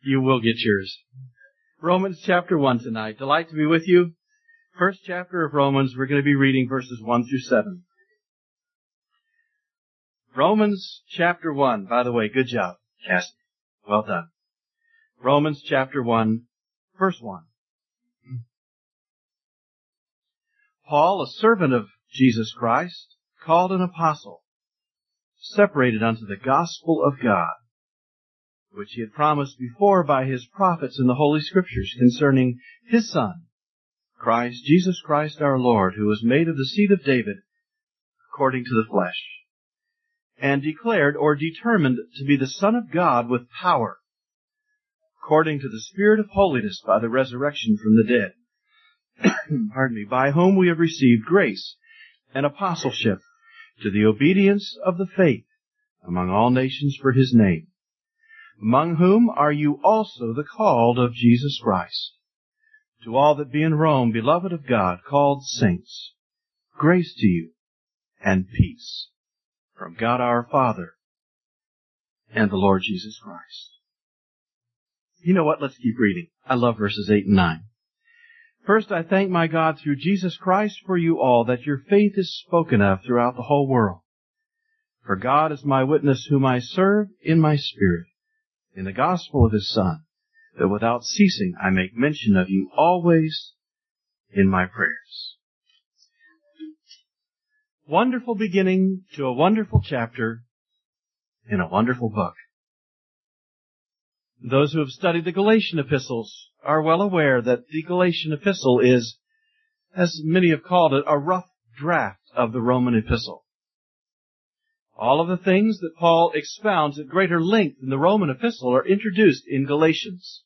You will get yours. Romans chapter 1 tonight. Delight to be with you. First chapter of Romans, we're going to be reading verses 1 through 7. Romans chapter 1. By the way, good job, Cassie. Well done. Romans chapter 1, verse 1. Paul, a servant of Jesus Christ, called an apostle, separated unto the gospel of God, which he had promised before by his prophets in the Holy Scriptures concerning his Son, Christ, Jesus Christ our Lord, who was made of the seed of David according to the flesh, and declared or determined to be the Son of God with power, according to the Spirit of holiness by the resurrection from the dead, pardon me, by whom we have received grace and apostleship to the obedience of the faith among all nations for his name, among whom are you also the called of Jesus Christ. To all that be in Rome, beloved of God, called saints, grace to you and peace from God our Father and the Lord Jesus Christ. You know what? Let's keep reading. I love verses 8 and 9. First, I thank my God through Jesus Christ for you all, that your faith is spoken of throughout the whole world. For God is my witness, whom I serve in my spirit, in the gospel of his Son, that without ceasing I make mention of you always in my prayers. Wonderful beginning to a wonderful chapter in a wonderful book. Those who have studied the Galatian epistles are well aware that the Galatian epistle is, as many have called it, a rough draft of the Roman epistle. All of the things that Paul expounds at greater length in the Roman epistle are introduced in Galatians.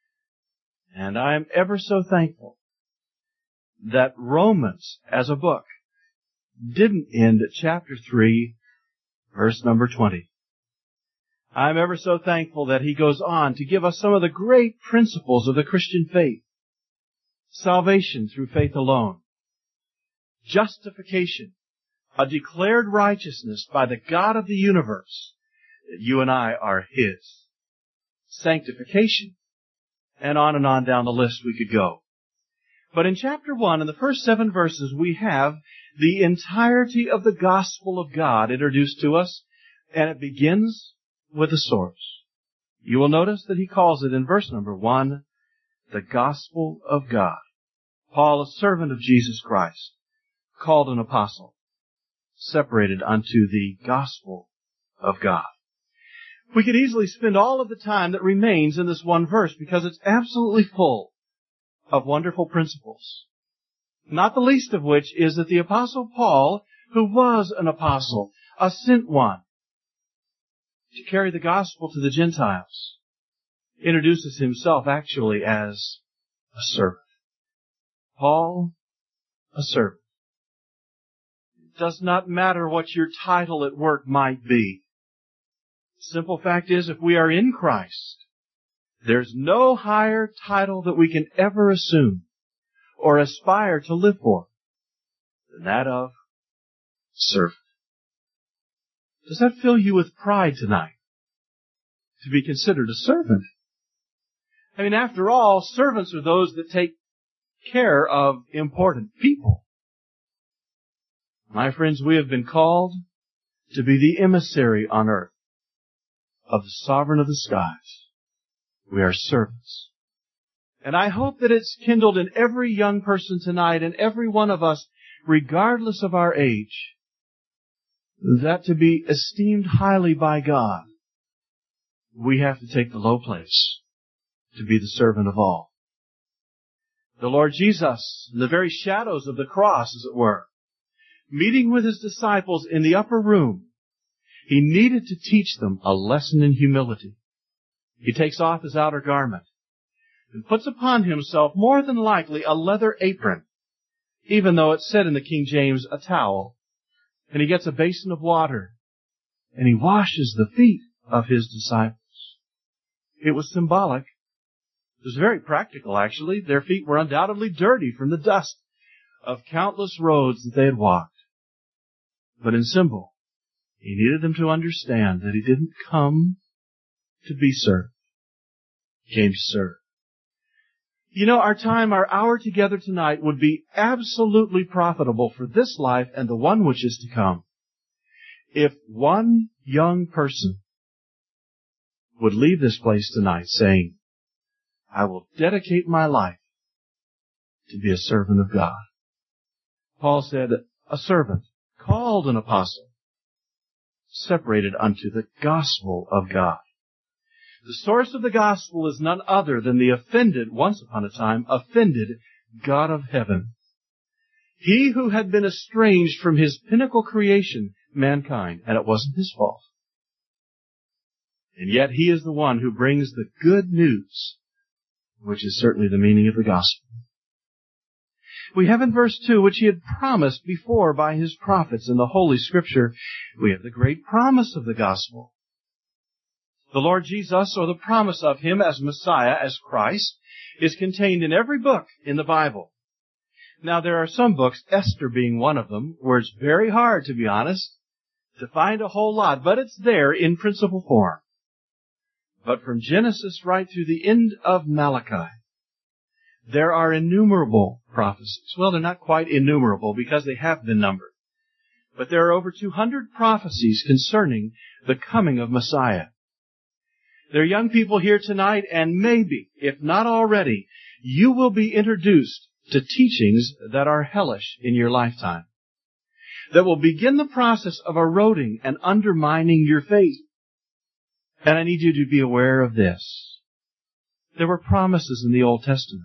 And I am ever so thankful that Romans, as a book, didn't end at chapter 3, verse number 20. I'm ever so thankful that he goes on to give us some of the great principles of the Christian faith. Salvation through faith alone. Justification, a declared righteousness by the God of the universe, that you and I are his. Sanctification, and on down the list we could go. But in chapter 1, in the first 7 verses, we have the entirety of the gospel of God introduced to us, and it begins with a source. You will notice that he calls it in verse number 1, the gospel of God. Paul, a servant of Jesus Christ, called an apostle, separated unto the gospel of God. We could easily spend all of the time that remains in this one verse because it's absolutely full of wonderful principles. Not the least of which is that the apostle Paul, who was an apostle, a sent one, to carry the gospel to the Gentiles, introduces himself actually as a servant. Paul, a servant. It does not matter what your title at work might be. The simple fact is, if we are in Christ, there's no higher title that we can ever assume or aspire to live for than that of servant. Does that fill you with pride tonight? To be considered a servant? I mean, after all, servants are those that take care of important people. My friends, we have been called to be the emissary on earth of the sovereign of the skies. We are servants. And I hope that it's kindled in every young person tonight and every one of us, regardless of our age, that to be esteemed highly by God, we have to take the low place to be the servant of all. The Lord Jesus, in the very shadows of the cross, as it were, meeting with his disciples in the upper room, he needed to teach them a lesson in humility. He takes off his outer garment and puts upon himself more than likely a leather apron, even though it said in the King James a towel. And he gets a basin of water, and he washes the feet of his disciples. It was symbolic. It was very practical, actually. Their feet were undoubtedly dirty from the dust of countless roads that they had walked. But in symbol, he needed them to understand that he didn't come to be served. came to serve. You know, our hour together tonight would be absolutely profitable for this life and the one which is to come if one young person would leave this place tonight saying, I will dedicate my life to be a servant of God. Paul said, a servant, called an apostle, separated unto the gospel of God. The source of the gospel is none other than the offended, once upon a time, offended God of heaven. He who had been estranged from His pinnacle creation, mankind, and it wasn't His fault. And yet He is the one who brings the good news, which is certainly the meaning of the gospel. We have in verse 2, which He had promised before by His prophets in the Holy Scripture, we have the great promise of the gospel. The Lord Jesus, or the promise of Him as Messiah, as Christ, is contained in every book in the Bible. Now, there are some books, Esther being one of them, where it's very hard, to be honest, to find a whole lot, but it's there in principal form. But from Genesis right through the end of Malachi, there are innumerable prophecies. Well, they're not quite innumerable because they have been numbered. But there are over 200 prophecies concerning the coming of Messiah. There are young people here tonight, and maybe, if not already, you will be introduced to teachings that are hellish in your lifetime, that will begin the process of eroding and undermining your faith. And I need you to be aware of this. There were promises in the Old Testament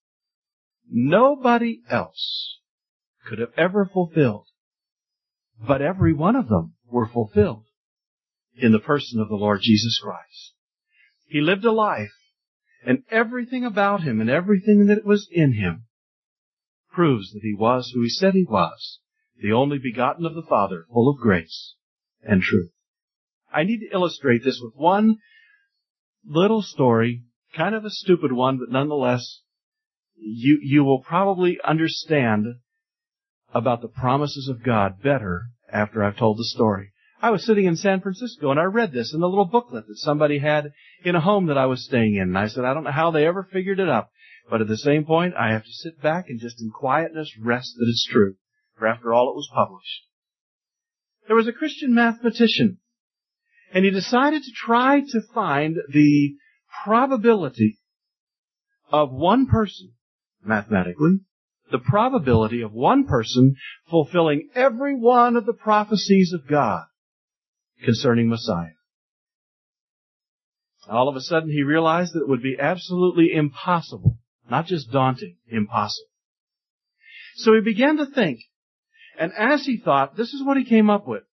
nobody else could have ever fulfilled, but every one of them were fulfilled in the person of the Lord Jesus Christ. He lived a life, and everything about Him and everything that was in Him proves that He was who He said He was, the only begotten of the Father, full of grace and truth. I need to illustrate this with one little story, kind of a stupid one, but nonetheless, you will probably understand about the promises of God better after I've told the story. I was sitting in San Francisco and I read this in the little booklet that somebody had in a home that I was staying in. And I said, I don't know how they ever figured it up, but at the same point, I have to sit back and just in quietness rest that it's true. For after all, it was published. There was a Christian mathematician, and he decided to try to find the probability of one person, mathematically, the probability of one person fulfilling every one of the prophecies of God concerning Messiah. All of a sudden, he realized that it would be absolutely impossible, not just daunting, impossible. So he began to think, and as he thought, this is what he came up with.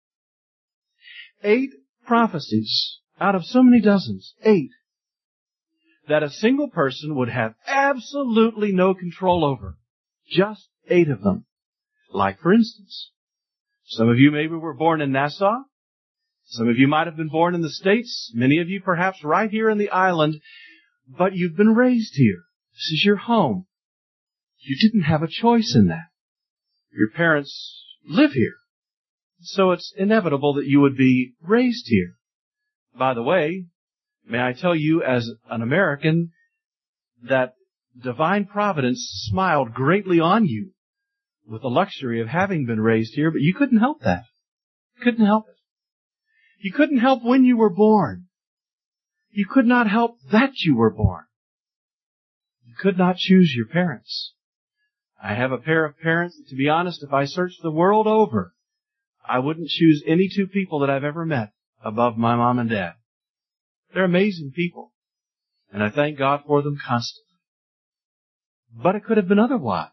8 prophecies out of so many dozens, 8, that a single person would have absolutely no control over. Just 8 of them. Like, for instance, some of you maybe were born in Nassau. Some of you might have been born in the States. Many of you perhaps right here in the island. But you've been raised here. This is your home. You didn't have a choice in that. Your parents live here. So it's inevitable that you would be raised here. By the way, may I tell you as an American that divine providence smiled greatly on you with the luxury of having been raised here, but you couldn't help that. Couldn't help it. You couldn't help when you were born. You could not help that you were born. You could not choose your parents. I have a pair of parents that, to be honest, if I searched the world over, I wouldn't choose any 2 people that I've ever met above my mom and dad. They're amazing people, and I thank God for them constantly. But it could have been otherwise,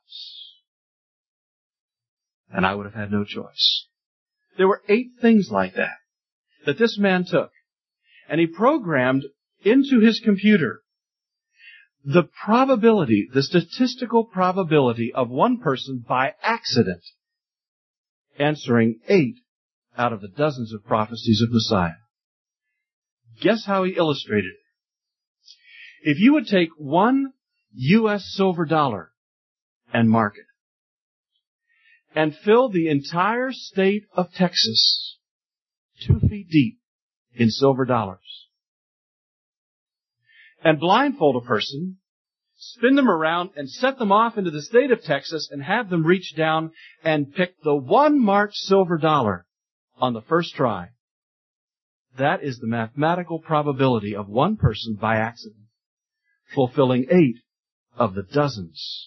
and I would have had no choice. There were 8 things like that this man took, and he programmed into his computer the probability, the statistical probability of one person by accident answering 8 out of the dozens of prophecies of Messiah. Guess how he illustrated it? If you would take 1 U.S. silver dollar and mark it, and fill the entire state of Texas 2 feet deep in silver dollars, and blindfold a person, spin them around, and set them off into the state of Texas and have them reach down and pick the one marked silver dollar on the first try. That is the mathematical probability of one person by accident fulfilling 8 of the dozens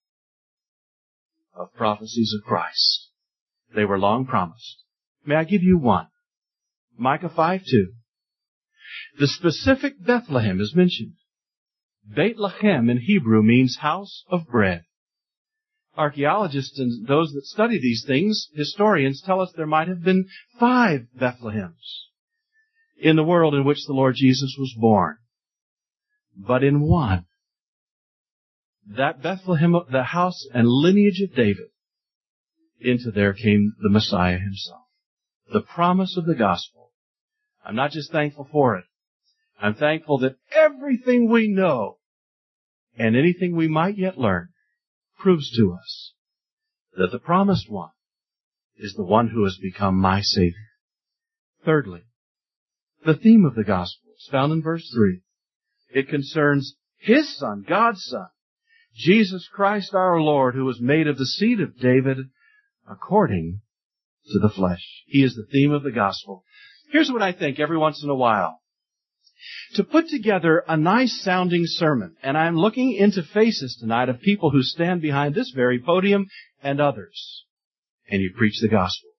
of prophecies of Christ. They were long promised. May I give you one? Micah 5:2. The specific Bethlehem is mentioned. Beit Lechem in Hebrew means house of bread. Archaeologists and those that study these things, historians, tell us there might have been 5 Bethlehems in the world in which the Lord Jesus was born. But in one, that Bethlehem, the house and lineage of David, into there came the Messiah himself. The promise of the gospel. I'm not just thankful for it. I'm thankful that everything we know and anything we might yet learn proves to us that the promised one is the one who has become my Savior. Thirdly, the theme of the gospel is found in verse 3. It concerns His Son, God's Son, Jesus Christ our Lord, who was made of the seed of David according to the flesh. He is the theme of the gospel. Here's what I think every once in a while. To put together a nice sounding sermon, and I'm looking into faces tonight of people who stand behind this very podium and others, and you preach the gospel.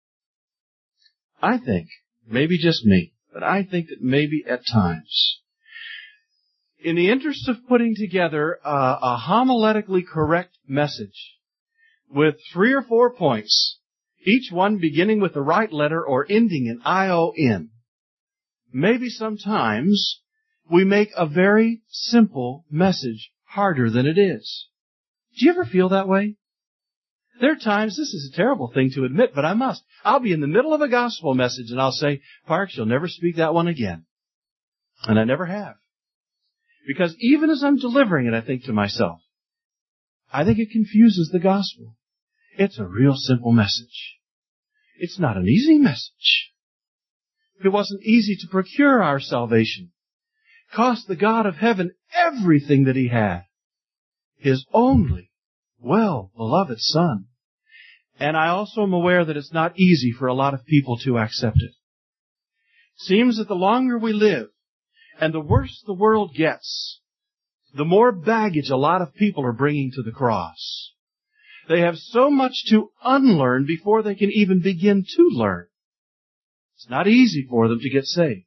I think, maybe just me, but I think that maybe at times, in the interest of putting together a homiletically correct message with 3 or 4 points, each one beginning with the right letter or ending in ION, maybe sometimes we make a very simple message harder than it is. Do you ever feel that way? There are times, this is a terrible thing to admit, but I must. I'll be in the middle of a gospel message and I'll say, Parks, you'll never speak that one again. And I never have. Because even as I'm delivering it, I think to myself, I think it confuses the gospel. It's a real simple message. It's not an easy message. It wasn't easy to procure our salvation. It cost the God of heaven everything that He had. His only well-beloved Son. And I also am aware that it's not easy for a lot of people to accept it. It seems that the longer we live, and the worse the world gets, the more baggage a lot of people are bringing to the cross. They have so much to unlearn before they can even begin to learn. It's not easy for them to get saved.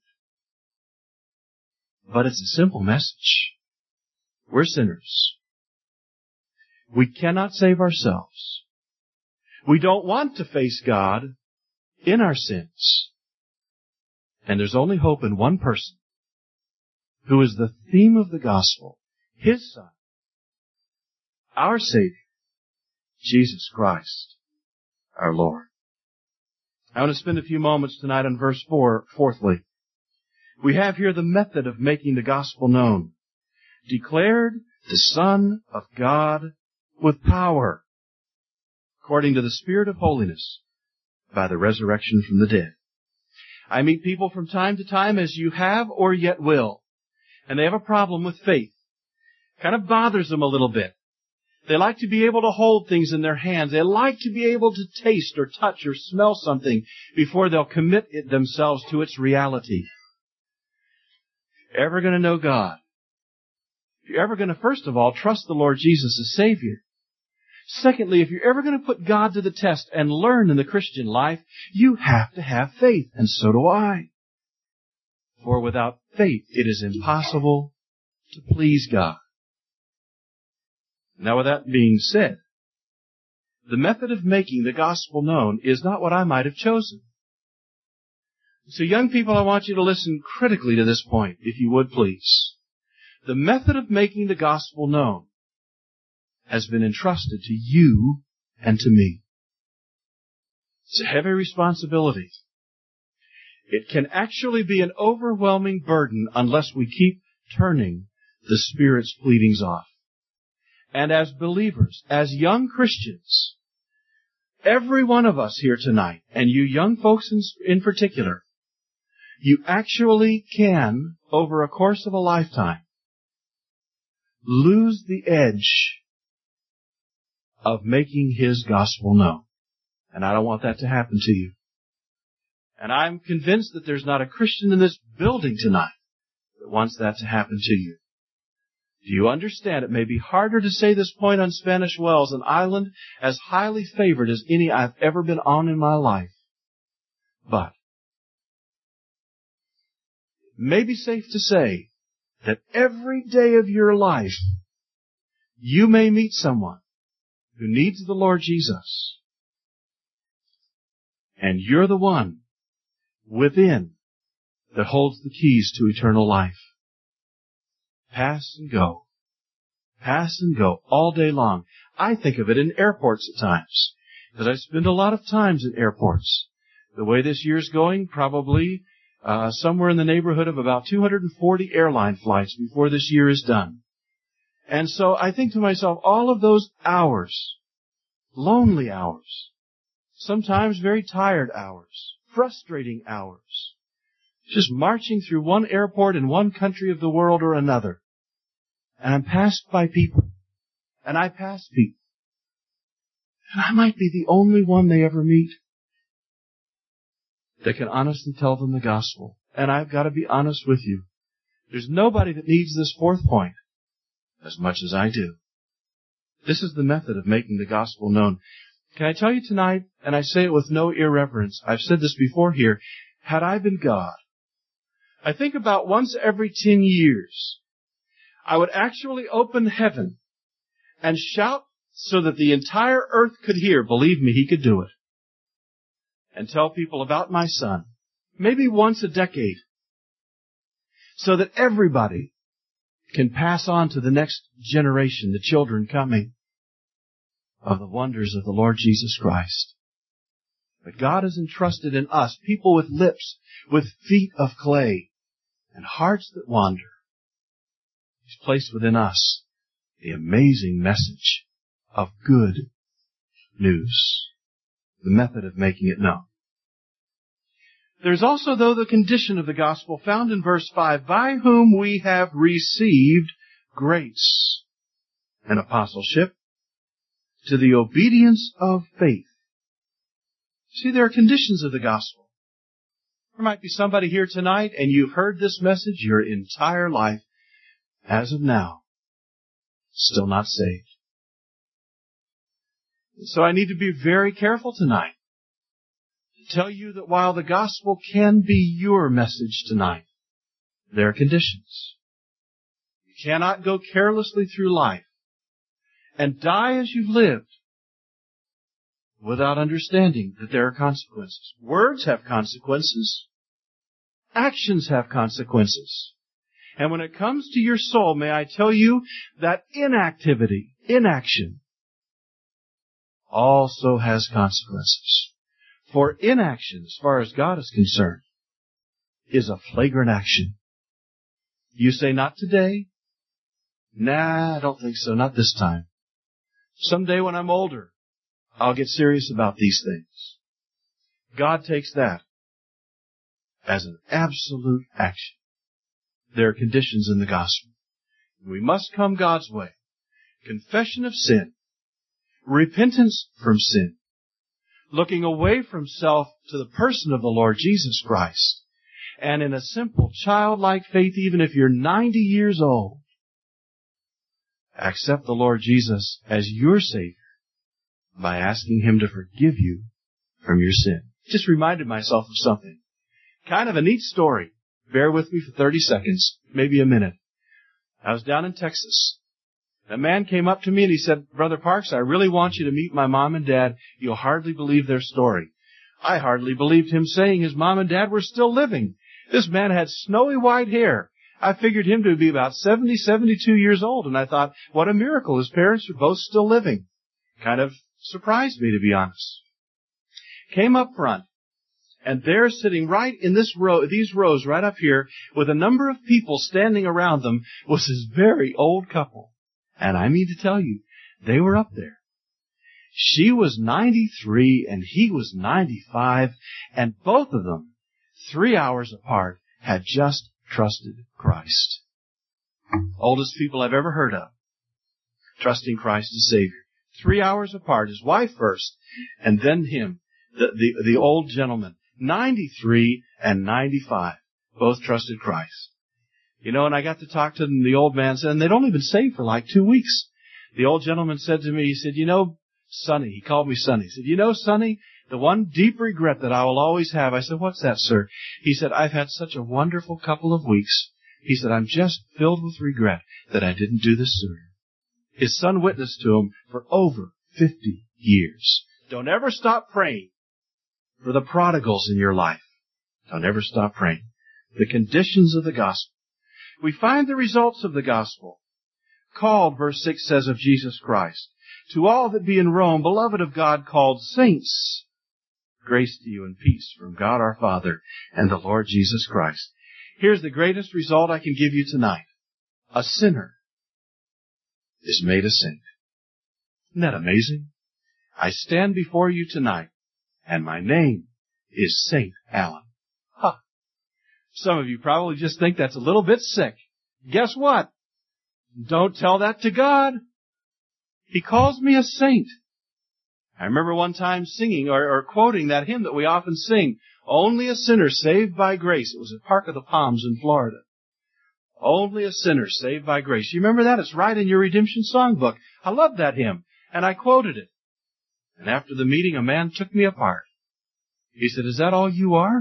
But it's a simple message. We're sinners. We cannot save ourselves. We don't want to face God in our sins. And there's only hope in one person, who is the theme of the gospel, His Son, our Savior, Jesus Christ, our Lord. I want to spend a few moments tonight on verse 4, fourthly. We have here the method of making the gospel known. Declared the Son of God with power, according to the Spirit of holiness, by the resurrection from the dead. I meet people from time to time, as you have or yet will, and they have a problem with faith. Kind of bothers them a little bit. They like to be able to hold things in their hands. They like to be able to taste or touch or smell something before they'll commit themselves to its reality. If you're ever going to know God, if you're ever going to, first of all, trust the Lord Jesus as Savior. Secondly, if you're ever going to put God to the test and learn in the Christian life, you have to have faith, and so do I. For without faith, it is impossible to please God. Now, with that being said, the method of making the gospel known is not what I might have chosen. So, young people, I want you to listen critically to this point, if you would please. The method of making the gospel known has been entrusted to you and to me. It's a heavy responsibility. It can actually be an overwhelming burden unless we keep turning the Spirit's pleadings off. And as believers, as young Christians, every one of us here tonight, and you young folks in particular, you actually can, over a course of a lifetime, lose the edge of making His gospel known. And I don't want that to happen to you. And I'm convinced that there's not a Christian in this building tonight that wants that to happen to you. Do you understand? It may be harder to say this point on Spanish Wells, an island as highly favored as any I've ever been on in my life. But it may be safe to say that every day of your life, you may meet someone who needs the Lord Jesus. And you're the one within that holds the keys to eternal life. Pass and go. Pass and go all day long. I think of it in airports at times, because I spend a lot of times in airports. The way this year's going, probably somewhere in the neighborhood of about 240 airline flights before this year is done. And so I think to myself, all of those hours, lonely hours, sometimes very tired hours, frustrating hours, just marching through one airport in one country of the world or another. And I'm passed by people. And I pass people. And I might be the only one they ever meet that can honestly tell them the gospel. And I've got to be honest with you. There's nobody that needs this fourth point as much as I do. This is the method of making the gospel known. Can I tell you tonight, and I say it with no irreverence, I've said this before here, had I been God, I think about once every 10 years, I would actually open heaven and shout so that the entire earth could hear. Believe me, He could do it. And tell people about my Son, maybe once a decade, so that everybody can pass on to the next generation, the children coming, of the wonders of the Lord Jesus Christ. But God has entrusted in us people with lips, with feet of clay, and hearts that wander. He's placed within us the amazing message of good news, the method of making it known. There's also, though, the condition of the gospel found in verse 5, by whom we have received grace and apostleship to the obedience of faith. See, there are conditions of the gospel. There might be somebody here tonight and you've heard this message your entire life, as of now, still not saved. So I need to be very careful tonight to tell you that while the gospel can be your message tonight, there are conditions. You cannot go carelessly through life and die as you've lived without understanding that there are consequences. Words have consequences. Actions have consequences. And when it comes to your soul, may I tell you that inactivity, inaction, also has consequences. For inaction, as far as God is concerned, is a flagrant action. You say, not today? Nah, I don't think so. Not this time. Someday when I'm older, I'll get serious about these things. God takes that as an absolute action. There are conditions in the gospel. We must come God's way. Confession of sin. Repentance from sin. Looking away from self to the person of the Lord Jesus Christ. And in a simple childlike faith, even if you're 90 years old, accept the Lord Jesus as your Savior by asking Him to forgive you from your sin. Just reminded myself of something. Kind of a neat story. Bear with me for 30 seconds, maybe a minute. I was down in Texas. A man came up to me and he said, Brother Parks, I really want you to meet my mom and dad. You'll hardly believe their story. I hardly believed him saying his mom and dad were still living. This man had snowy white hair. I figured him to be about 70, 72 years old, and I thought, what a miracle. His parents are both still living. Kind of surprised me, to be honest. Came up front. And there, sitting right in this row, these rows right up here, with a number of people standing around them, was this very old couple. And I mean to tell you, they were up there. She was 93 and he was 95, and both of them, 3 hours apart, had just trusted Christ. Oldest people I've ever heard of. trusting Christ as Savior. 3 hours apart, his wife first, and then him, the old gentleman, 93 and 95, both trusted Christ. You know, and I got to talk to them, the old man said, and they'd only been saved for like 2 weeks. The old gentleman said to me, he said, you know, Sonny, he called me Sonny. He said, you know, Sonny, the one deep regret that I will always have. I said, what's that, sir? He said, I've had such a wonderful couple of weeks. He said, I'm just filled with regret that I didn't do this sooner. His son witnessed to him for over 50 years. Don't ever stop praying for the prodigals in your life. Don't ever stop praying. The conditions of the gospel. We find the results of the gospel. Called, verse 6 says of Jesus Christ, to all that be in Rome, beloved of God, called saints, grace to you and peace from God our Father and the Lord Jesus Christ. Here's the greatest result I can give you tonight. A sinner is made a saint. Isn't that amazing? I stand before you tonight, and my name is Saint Alan. Huh. Some of you probably just think that's a little bit sick. Guess what? Don't tell that to God. He calls me a saint. I remember one time singing or quoting that hymn that we often sing, Only a Sinner Saved by Grace. It was at Park of the Palms in Florida. Only a sinner saved by grace. You remember that? It's right in your Redemption Songbook. I love that hymn, and I quoted it. And after the meeting, a man took me apart. He said, is that all you are?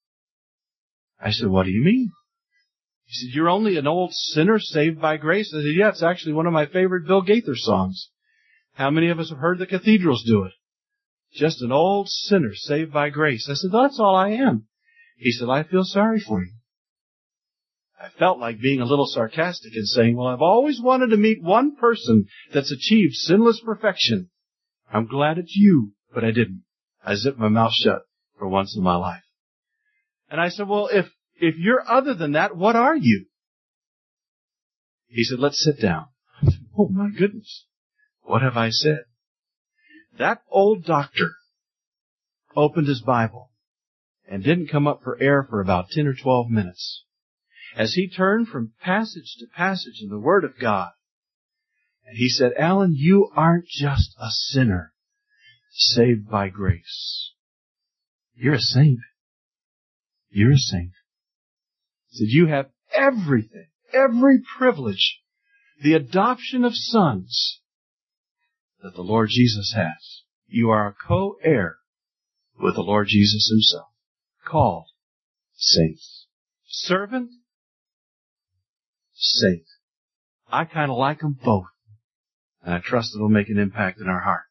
I said, what do you mean? He said, you're only an old sinner saved by grace? I said, yeah, it's actually one of my favorite Bill Gaither songs. How many of us have heard the cathedrals do it? Just an old sinner saved by grace. I said, that's all I am. He said, I feel sorry for you. I felt like being a little sarcastic and saying, well, I've always wanted to meet one person that's achieved sinless perfection. I'm glad it's you, but I didn't. I zipped my mouth shut for once in my life. And I said, well, if you're other than that, what are you? He said, let's sit down. I said, oh my goodness. What have I said? That old doctor opened his Bible and didn't come up for air for about 10 or 12 minutes. As he turned from passage to passage in the Word of God, and he said, Alan, you aren't just a sinner saved by grace. You're a saint. You're a saint. He said, you have everything, every privilege, the adoption of sons that the Lord Jesus has. You are a co-heir with the Lord Jesus himself, called saints. Servant, saint. I kind of like them both. And I trust it'll make an impact in our heart.